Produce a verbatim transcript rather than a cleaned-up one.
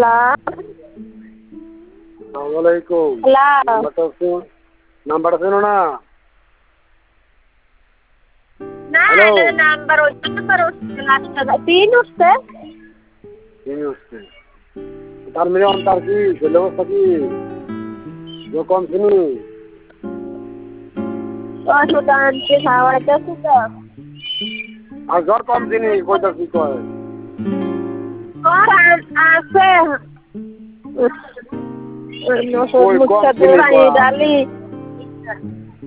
আসসালামালাইকুম। নাম্বারটা শোন, নাম্বারটা শোনো না। না নাম্বার ওইটা তো লাস্টটা তিন উঠছে তিন উঠছে। তার মেয়ে তার কি ছেলে অবস্থা কি কম শুনি ওষুধ আনতে খাওয়াইতেছি তো আর জ্বর কম চিনি কইতাছি কয় আছে কই কম চিনি ডালি